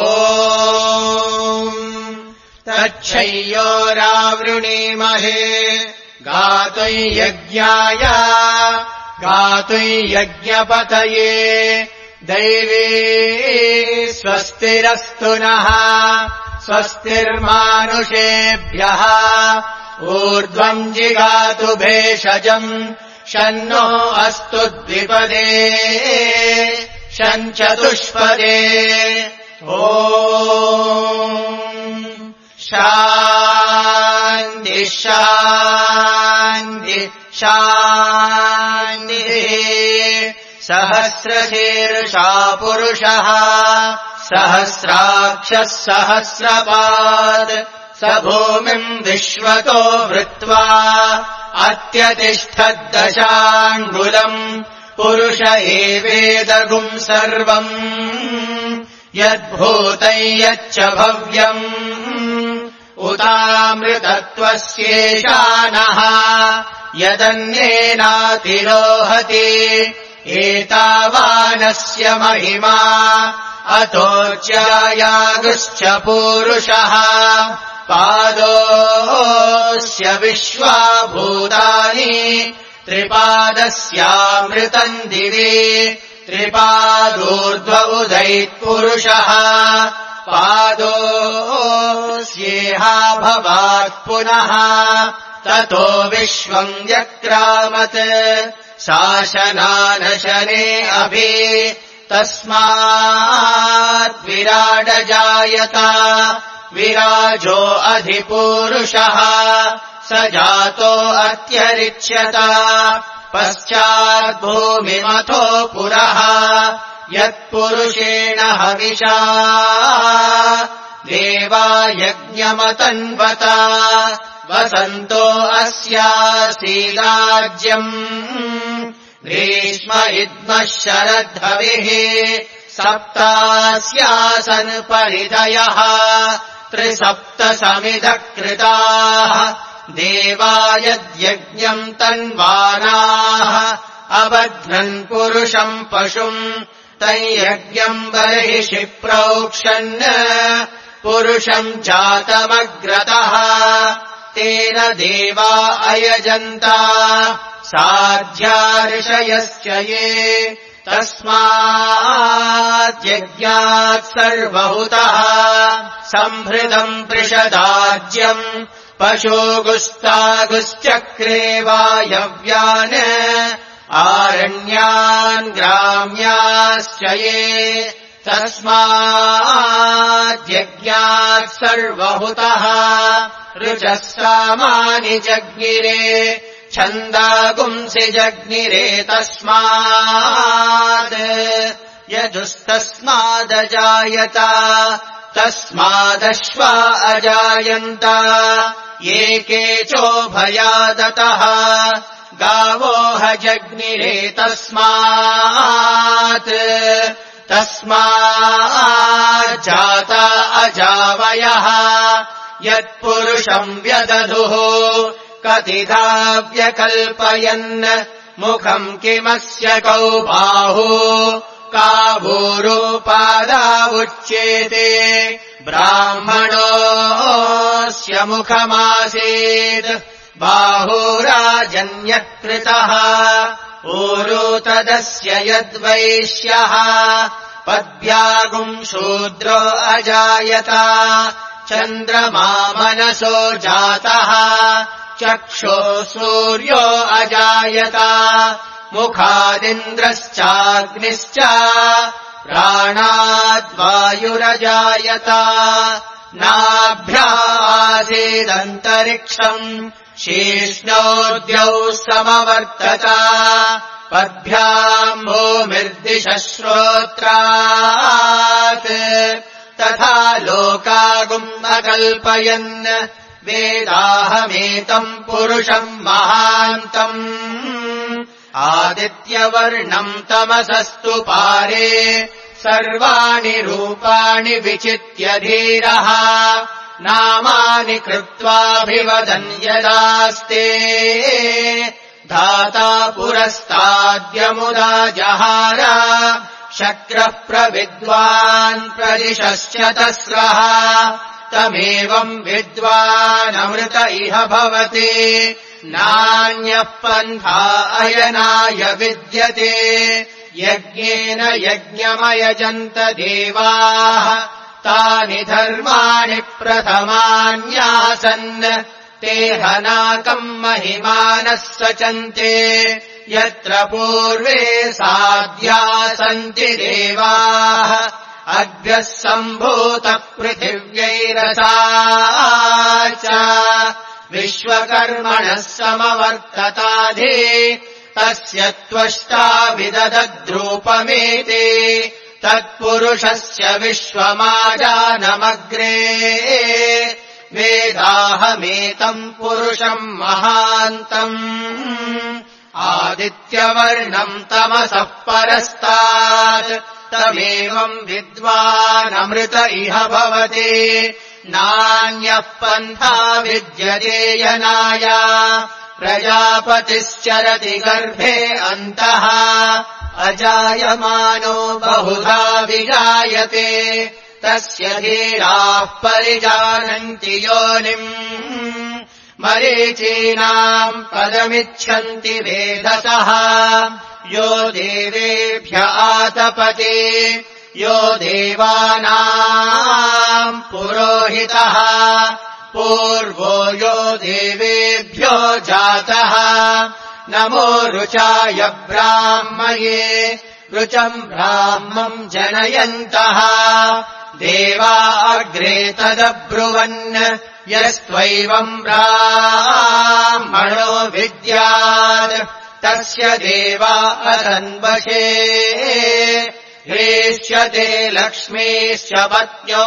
तच्छय्योरावृणीमहे गातुं यज्ञाय गातुं यज्ञपतये दैवी स्वस्तिरस्तु नः स्वस्तिर्मानुषेभ्यः ऊर्ध्वम् जिगातु भेषजम् शन्नो अस्तु द्विपदे शञ्चतुष्पदे ॐ शान्ति शान्ति शान्तिः सहस्रशीर्षा पुरुषः सहस्राक्षः सहस्रपात् स भूमिम् विश्वतो वृत्वा अत्यतिष्ठद्दशाङ्गुलम् पुरुष एवेदगुम् सर्वम् यद्भूतं यच्च भव्यम् उतामृतत्वस्येशानः यदन्येनातिरोहति एतावानस्य महिमा अतोऽच्यायागुश्च पूरुषः पादोऽस्य विश्वाभूतानि त्रिपादस्यामृतम् दिवि त्रिपादूर्ध्व उदैत्पुरुषः पादोऽस्येहा भवात् पुनः ततो विश्वम् व्यक्रामत् शासनानशने अभि तस्मात् विराडजायत विराजो अधिपूरुषः स जातो अत्यरिच्यत पश्चाद्भूमिमथो पुरः यत्पुरुषेण हविषा देवा यज्ञमतन्वत वसन्तो अस्यासीदाज्यम् ग्रीष्म इद्मः शरद्धविः सप्तास्यासन् परिधयः त्रिसप्तसमिधः कृताः देवा यद्यज्ञम् तन्वानाः अबध्नन् पुरुषम् पशुम् तञ्यज्ञम् बर्हिषि प्रोक्षन् पुरुषम् जातमग्रतः तेन देवा अयजन्त साध्या ऋषयश्च ये तस्मात् यज्ञात् सर्वहुतः सम्भृतम् पृषदाज्यम् पशुगुस्तागुश्चक्रे वायव्यान् आरण्यान् ग्राम्याश्च ये तस्मात् यज्ञात् सर्वहुतः ऋचः सामानि जज्ञिरे छन्दागुंसि जज्ञिरे तस्मात् यजुस्तस्मादजायत तस्मादश्वा अजायन्त एके चोभयादतः गावोह जज्ञिरे तस्मात् तस्माज्जाता अजावयः यत्पुरुषम् व्यदधुः कतिधा व्यकल्पयन् मुखम् किमस्य कौ बाहु कावूरूपादा उच्येते ब्राह्मणोऽस्य मुखमासीत् बाहुराजन्यकृतः ऊरू तदस्य यद्वैश्यः पद्भ्यागुम् शूद्रो अजायत चन्द्रमा मनसो जातः चक्षो सूर्यो अजायत मुखादिन्द्रश्चाग्निश्च प्राणाद्वायुरजायत नाभ्यासीदन्तरिक्षम् शीर्ष्णोद्यौ समवर्तत पद्भ्याम् भूमिर्दिशः श्रोत्रात् तथा लोकागुम् अकल्पयन् वेदाहमेतम् पुरुषम् महान्तम् आदित्यवर्णम् तमसस्तु पारे सर्वाणि रूपाणि विचित्य धीरः नामानि कृत्वाभिवदन् यदास्ते धाता पुरस्ताद्यमुदा जहार शक्रः प्रविद्वान् प्रदिशश्च तस्रः तमेवम् विद्वानमृत इह भवति नान्यः पन्था अयनाय विद्यते यज्ञेन यज्ञमयजन्त देवाः तानि धर्माणि प्रथमान्यासन् ते हनाकम् महिमानः सचन्ते यत्र पूर्वे साध्या सन्ति देवाः अग्रः सम्भूतः पृथिव्यैरसा च विश्वकर्मणः समवर्तताधि तस्य त्वष्टा विदधद्रूपमेते तत्पुरुषस्य विश्वमाजानमग्रे वेदाहमेतम् पुरुषम् महान्तम् आदित्यवर्णम् तमसः परस्तात् तमेवम् विद्वानमृत इह भवति नान्यः पन्था विद्यते यनाय प्रजापतिश्चरति गर्भे अन्तः अजायमानो बहुधा विजायते तस्य धीराः परिजानन्ति योनिम् मरीचीनाम् पदमिच्छन्ति वेधसः यो देवेभ्य आतपते यो देवानाम् पुरोहितः पूर्वो यो देवेभ्यो जातः नमो रुचाय ब्राह्मये रुचम् ब्राह्मम् जनयन्तः देवा अग्रे तदब्रुवन् यस्त्वैवम् ब्राह्मणो विद्यात् तस्य देवा असन्वशे ह्रेष्यते लक्ष्मीश्च पत्न्यो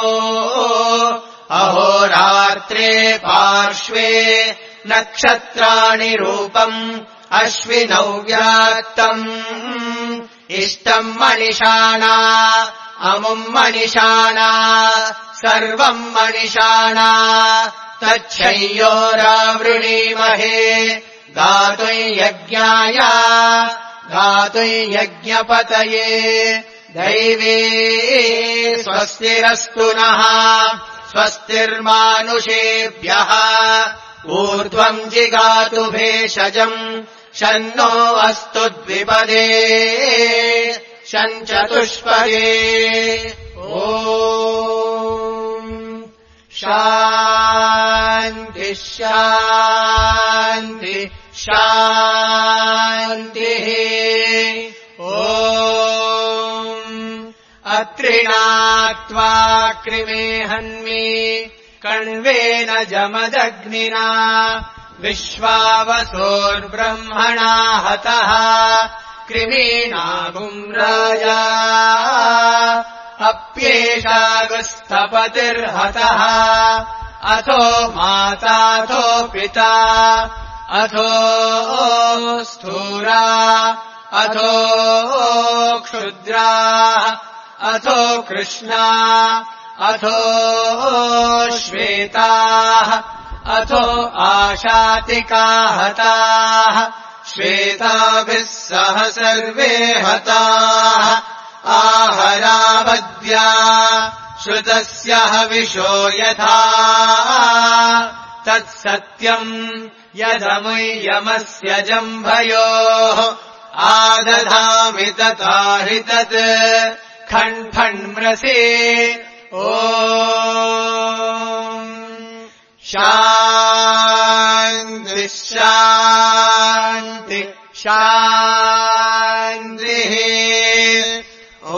अहोरात्रे पार्श्वे नक्षत्राणि रूपम् अश्विनौ व्याक्तम् इष्टम् मणिषाणा अमुम् मणिषाणा सर्वम् मणिषाणा तच्छय्योरावृणीमहे गातुम् यज्ञाय गातुम् यज्ञपतये दैवे स्वस्तिरस्तु नः स्वस्तिर्मानुषेभ्यः ऊर्ध्वम् जिगातु भेषजम् शन्नो अस्तु द्विपदे शञ्चतुष्पदे ॐ शान्ति शान्ति शान्तिः ॐ अत्रिणात्वा कृमेहन्मि कण्वेन जमदग्निना विश्वावसोर्ब्रह्मणा हतः कृमीणागुम् राजा अप्येषागुस्थपतिर्हतः अथो माताथो पिता अथो स्थूरा अथो क्षुद्रा अथो कृष्णा अथो श्वेताः अथो आशातिका हताः श्वेताभिः सह सर्वे हताः आहरावद्या श्रुतस्य हविषो यथा तत्सत्यम् यदमुयमस्य जम्भयोः आदधामि तथा हि तत् खण्फण्म्रसे ॐ शान्ति शान्ति शान्तिः ॐ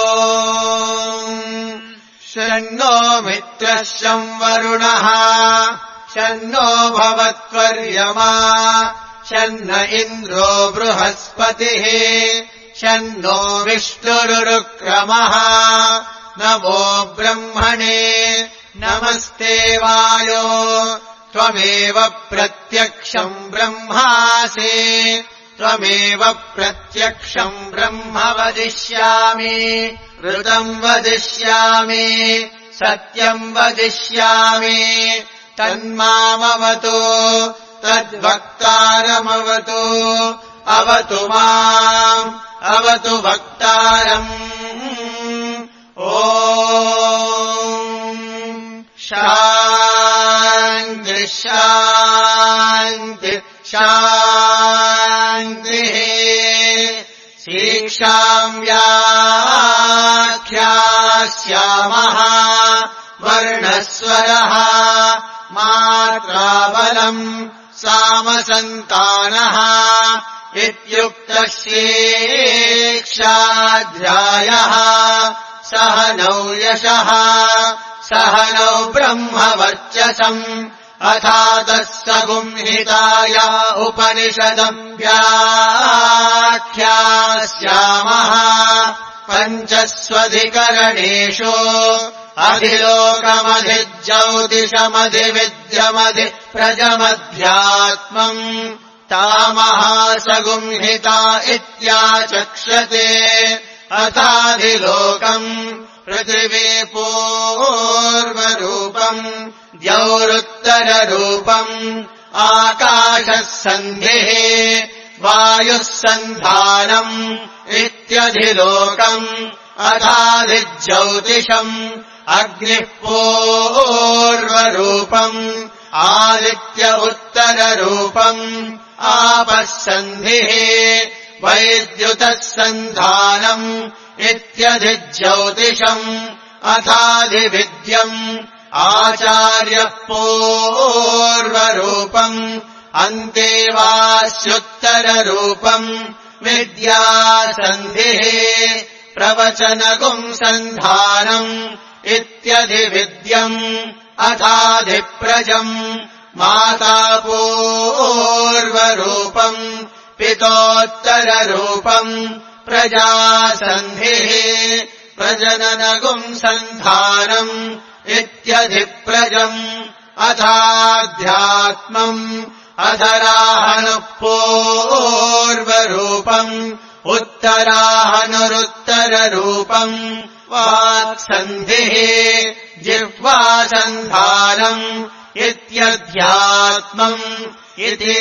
शन्नो मित्रः शं वरुणः शन्नो भवत्वर्यमा शन्न इन्द्रो बृहस्पतिः शन्नो विष्णुरुक्रमः नमो ब्रह्मणे नमस्ते वायो त्वमेव प्रत्यक्षम् ब्रह्मासि त्वमेव प्रत्यक्षम् ब्रह्म वदिष्यामि ऋतम् वदिष्यामि सत्यम् वदिष्यामि तन्मामवतु तद्वक्तारमवतु अवतु माम् अवतु वक्तारम् ॐ शान्ति शान्ति शान्तिः शिक्षाम् व्याख्यास्यामः वर्णस्वरः मात्राबलम् सामसन्तानः इत्युक्तः शिक्षाध्यायः सह नौ यशः सह नौ ब्रह्मवर्चसम् अथातः सगुंहिताय उपनिषदम् व्याख्यास्यामः पञ्चस्वधिकरणेषु अधिलोकमधिज्यौतिषमधिविद्यमधिप्रजमध्यात्मम् तामहासगुंहिता इत्याचक्षते अथाधिलोकम् पृथिवी पूर्वरूपम् द्यौरुत्तररूपम् आकाशः सन्धिः वायुः सन्धानम् इत्यधिलोकम् अथाधिज्यौतिषम् अग्निः पूर्वरूपम् आदित्य उत्तररूपम् आपः सन्धिः वैद्युतः सन्धानम् इत्यधिज्यौतिषम् अथाधिविद्यम् आचार्यः पूर्वरूपम् अन्तेवास्युत्तररूपम् विद्यासन्धिः प्रवचनगुम् सन्धानम् इत्यधिविद्यम् अथाधिप्रजम् माता पूर्वरूपम् पितोत्तररूपम् प्रजासन्धिः प्रजननगुम् सन्धानम् इत्यधिप्रजम् अथाध्यात्मम् अधराहनुः पूर्वरूपम् उत्तराहनुरुत्तररूपम् वाक्सन्धिः जिह्वासन्धानम् इत्यध्यात्मम् इति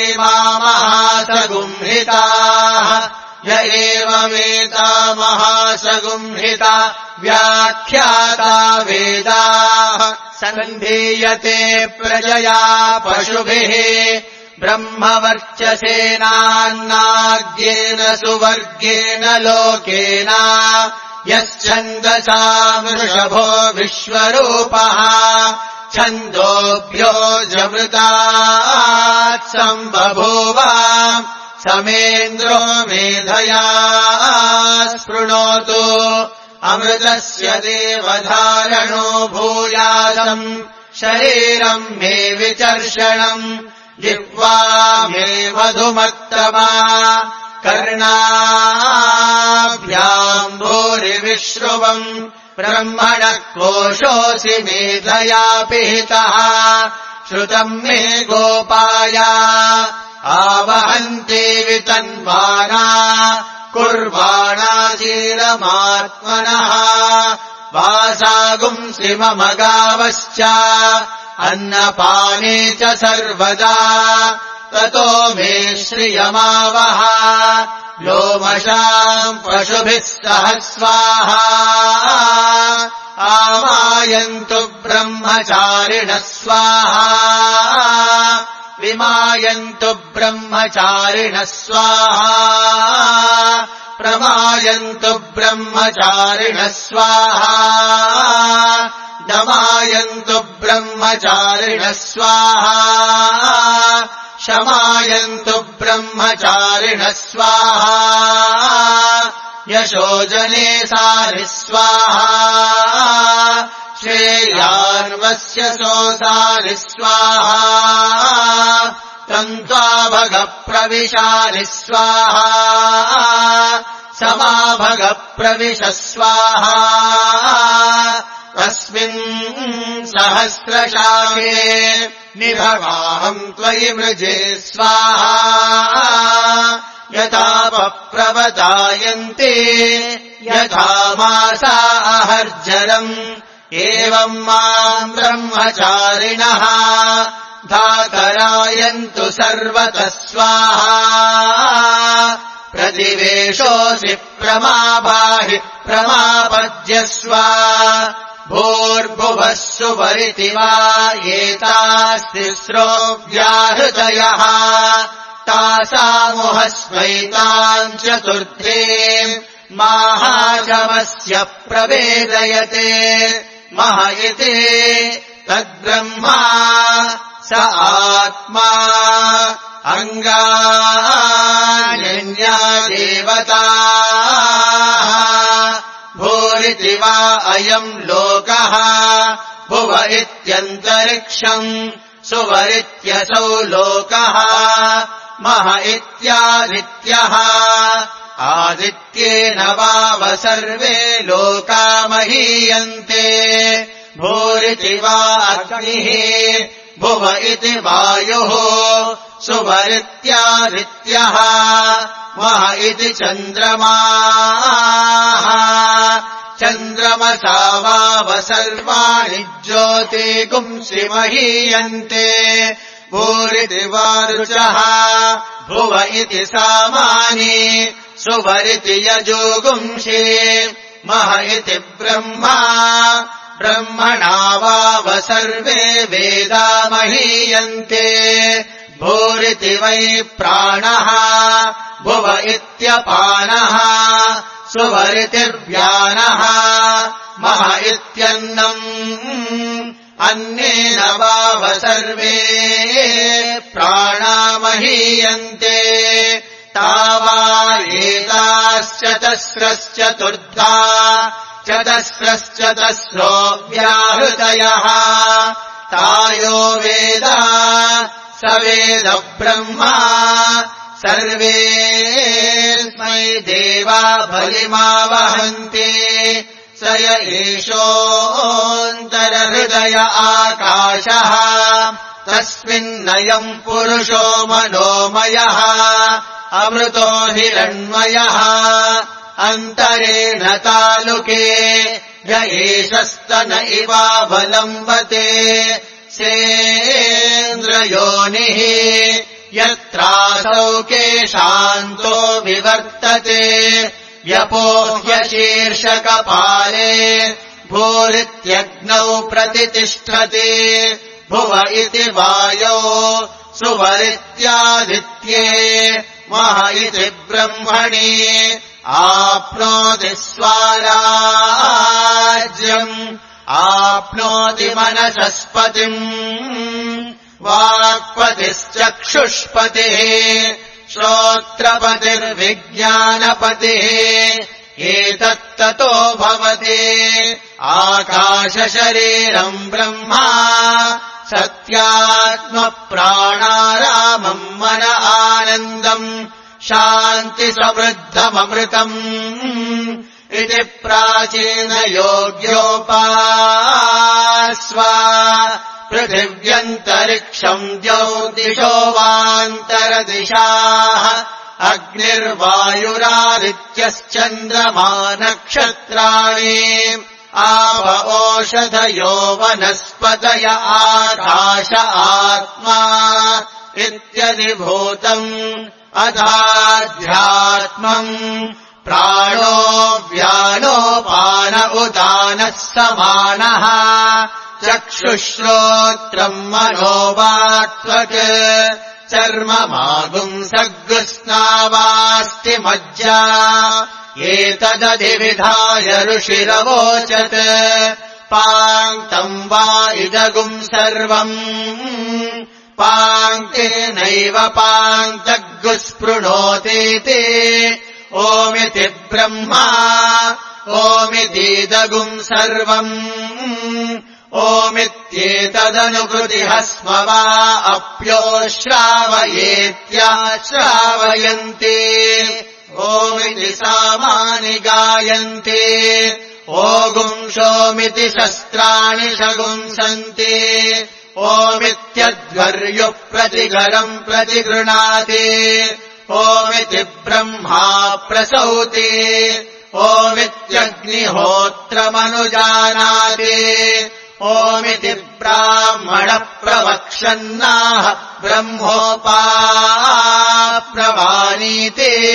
महासगुंहिताः य एवमेता महासगुंहिता व्याख्याता वेदाः सन्धीयते प्रजया पशुभिः ब्रह्मवर्चसेनान्नाद्येन सुवर्गेण लोकेन यश्छन्दसा वृषभो विश्वरूपः छन्दोभ्यो जमृतात् सम्बभूव समेन्द्रो मेधया स्पृणोतु अमृतस्य देवधारणो भूयासम् शरीरम् मे विचर्षणम् जिह्वा मे मधुमत्तमा कर्णाभ्याम् भूरिविश्रुवम् ब्रह्मणः कोशोऽसि मेधया पिहितः श्रुतम् मे गोपाय आवहन्ति वितन्वाना कुर्वाणाशीलमात्मनः वासागुंसि मम गावश्च अन्नपाने च सर्वदा ततो मे श्रियमावह लोमशाम् पशुभिः सह स्वाहा आमायन्तु ब्रह्मचारिणः स्वाहा विमायन्तु ब्रह्मचारिणः स्वाहा प्रमायन्तु ब्रह्मचारिणः स्वाहा दमायन्तु ब्रह्मचारिणः स्वाहा शमायन्तु ब्रह्मचारिणः स्वाहा यशोजने सारि स्वाहा श्रेयान्वस्य सोऽसारि स्वाहा तन्त्वा भगप्रविशानि स्वाहा समाभगप्रविश स्वाहा तस्मिन् सहस्रशाखे निभवाहम् त्वयि मृजे स्वाहा यतापप्रवतायन्ते यथा मासा अहर्जरम् एवम् माम् ब्रह्मचारिणः धातरायन्तु सर्वतः स्वाहा प्रतिवेशोऽसि प्रमाभाहि प्रमापद्यस्व भूर्भुवः सुवरिति वा एतास्तिस्रो व्याहृतयः तासामुहस्मैताम् चतुर्थीम् माहाचमस्य प्रवेदयते मह इति तद्ब्रह्मा स आत्मा अङ्गान्यन्या देवताः भूरिति वा अयम् लोकः भुव इत्यन्तरिक्षम् सुवरित्यसौ लोकः मह इत्यादित्यः आदित्येन वाव सर्वे लोका महीयन्ते भूरिति वा अग्निः भुव इति वायुः सुवरित्यादित्यः मह इति चन्द्रमाः चन्द्रमसा वाव सर्वाणि ज्योतिगुंसि महीयन्ते भूरिति वा रुचः भुव इति सामानि सुवरिति यजुगुंसि मह इति ब्रह्मा ब्रह्मणा वाव सर्वे वेदा महीयन्ते भूरिति वै प्राणः भुव इत्यपानः सुवरितिर्व्यानः मह इत्यन्नम् अन्नेन वाव सर्वे प्राणा महीयन्ते तावा एताश्चतस्रश्चतुर्धा चतस्रश्चतस्रो व्याहृतयः तायो वेद स वेद ब्रह्मा सर्वेऽस्मै देवा बलिमावहन्ति स य एषोऽन्तरहृदय आकाशः तस्मिन्नयम् पुरुषो मनोमयः अमृतो हिरण्मयः अन्तरेण तालुके य एषस्तन इवावलम्बते सेन्द्रयोनिः यत्रासौ केशान्तो विवर्तते यपोह्यशीर्षकपाले भूरित्यग्नौ प्रतितिष्ठति भुव इति वायौ सुवरित्यादित्ये मह इति ब्रह्मणि आप्नोति स्वाराज्यम् आप्नोति मनसस्पतिम् वाक्पतिश्चक्षुष्पतिः श्रोत्रपतिर्विज्ञानपतिः एतत्ततो भवति आकाशशरीरम् ब्रह्मा सत्यात्मप्राणारामम् मन आनन्दम् शान्तिसमृद्धममृतम् इति प्राचीनयोग्योपास्व पृथिव्यन्तरिक्षम् द्यौदिशो वान्तरदिशाः अग्निर्वायुरादित्यश्चन्द्रमा नक्षत्राणि आप ओषधयो वनस्पतय आकाश आत्मा इत्यधिभूतम् अथाध्यात्मम् प्राणो व्यानोपान उदानः समानः चक्षुश्रोत्रम् मनोवाक्त्वक् चर्ममागुंसग्स्नावास्ति मज्जा एतदधिविधाय ऋषिरवोचत् पाङ्क्तम् वा इदगुम् सर्वम् पाङ्क्तेनैव पाङ्क्तग्गुस्पृणोतीति ओमिति ब्रह्मा ओमितीदगुम् सर्वम् ओमित्येतदनुकृतिः स्म वा अप्योश्रावयेत्याश्रावयन्ति ओमिति सामानि गायन्ति ओगुंशोमिति शस्त्राणि शगुंसन्ति ओमित्यध्वर्युः प्रतिघरम् प्रतिगृह्णाति ओमिति ब्रह्मा प्रसौति ओमित्यग्निहोत्रमनुजानाति ओमिति ब्राह्मणः प्रवक्षन्नाह ब्रह्मोपाप्रवानीति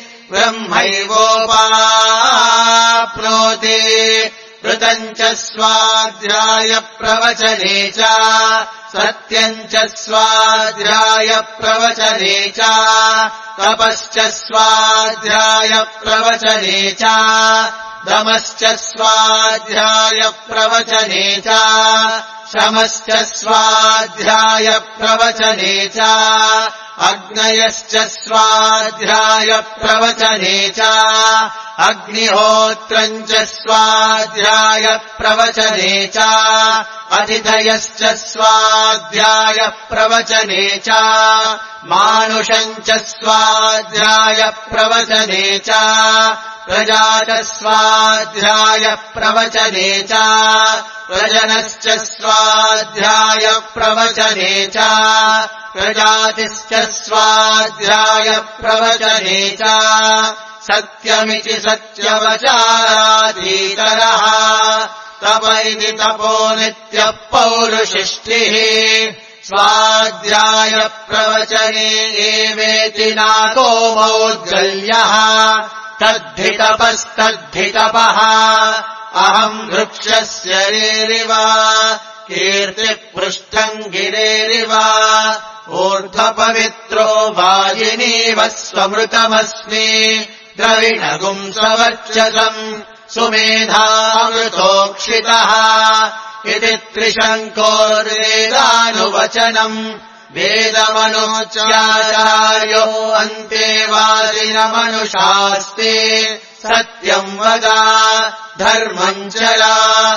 ब्रह्मैवोपाप्नोति ऋतम् च स्वाध्याय प्रवचने च सत्यम् च स्वाध्याय प्रवचने च तपश्च स्वाध्याय प्रवचने च दमश्च स्वाध्याय प्रवचने च शमश्च स्वाध्याय प्रवचने च अग्नयश्च स्वाध्याय प्रवचने च अग्निहोत्रम् च स्वाध्याय प्रवचने च अतिथयश्च स्वाध्याय प्रवचने च मानुषम् च स्वाध्याय प्रवचने च प्रजा स्वाध्याय प्रवचने च प्रजनश्च स्वाध्याय प्रवचने च प्रजातिश्च स्वाध्याय प्रवचने च सत्यमिति सत्यवचाराधीतरः तप इति तपो नित्यः पौरुषिष्टिः स्वाध्याय प्रवचने एवेति नाको मौद्गल्यः तद्धितपस्तद्धितपः अहम् वृक्षस्य रेरिव कीर्तिपृष्ठम् गिरेरिव ऊर्ध्वपवित्रो वाजिनीव स्वमृतमस्मि द्रविणगुम् स्ववर्चसम् सुमेधामृतोक्षितः इति त्रिशङ्कोर्वेदानुवचनम् वेदमनोच्याचार्यो अन्तेवादिनमनुषास्ते सत्यम् वद धर्मम् चला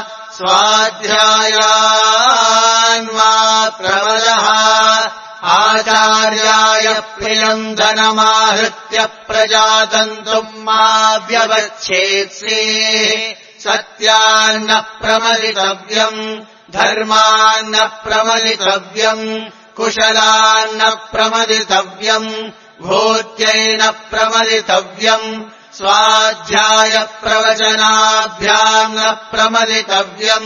स्वाध्यायान्वा प्रवदः आचार्याय प्रियम् धनमाहृत्य प्रजातन्तुम् मा व्यवच्छेत्सि सत्यान्न प्रमदितव्यम् धर्मान्न प्रमदितव्यम् कुशलान्न प्रमदितव्यम् भूत्यैन प्रमदितव्यम् स्वाध्याय प्रवचनाभ्याम् न प्रमदितव्यम्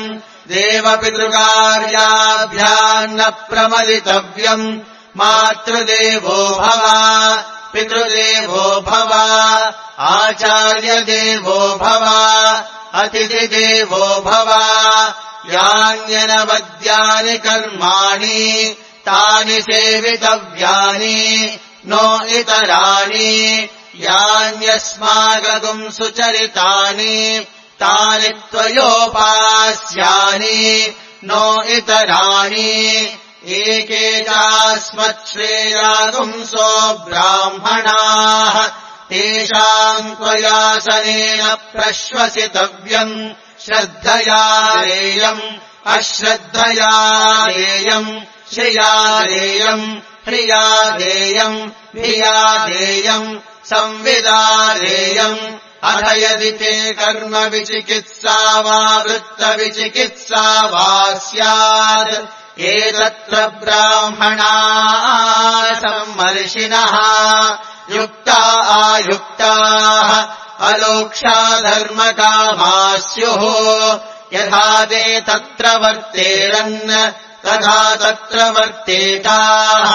देवपितृकार्याभ्याम् न प्रमदितव्यम् मातृदेवो भव पितृदेवो भव आचार्यदेवो भव अतिथिदेवो भव यान्यनवद्यानि कर्माणि तानि सेवितव्यानि नो इतराणि यान्यस्मागतुम् सुचरितानि तानि त्वयोपास्यानि नो इतराणि एके चास्मच्छ्रेयागुंसो ब्राह्मणाः तेषाम् त्वयासनेन प्रश्वसितव्यम् श्रद्धया देयम् अश्रद्धया देयम् श्रिया देयम् प्रिया देयम् धिया देयम् संविदा देयम् अथ यदि ते कर्म विचिकित्सा वा वृत्तविचिकित्सा वा स्यात् एतत्र ब्राह्मणाः सम्मर्षिणः युक्ता आयुक्ताः अलोक्षा धर्मकामाः स्युः यथा ते तत्र वर्तेरन् तथा तत्र वर्तेताः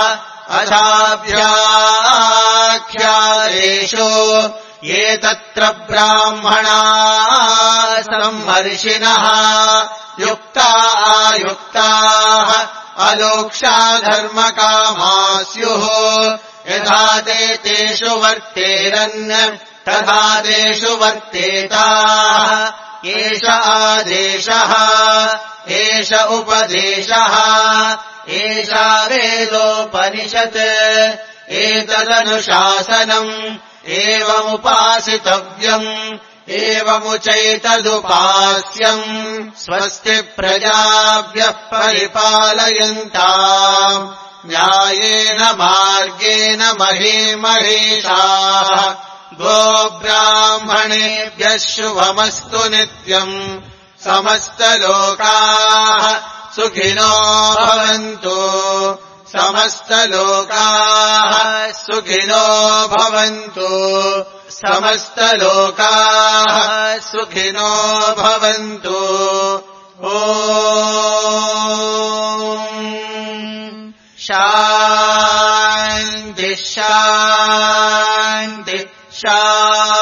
अथाभ्याख्यादेषु ये तत्र ब्राह्मणाः सम्मर्षिणः युक्ता आयुक्ताः अलोक्षा धर्मकामाः स्युः यथा ते तेषु वर्तेरन् तथा तेषु वर्तेताः एष आदेशः एष उपदेशः एषा वेदोपनिषत् एतदनुशासनम् एवमुपासितव्यम् एवमुचैतदुपास्यम् स्वस्ति प्रजाभ्यः परिपालयन्ताम् न्यायेन मार्गेण महीमहीषाः गोब्राह्मणेभ्यः शुभमस्तु नित्यम् समस्तलोकाः सुखिनो भवन्तु समस्तलोकाः सुखिनो भवन्तु समस्तलोकाः सुखिनो भवन्तु ॐ शान्ति शान्ति शान्ति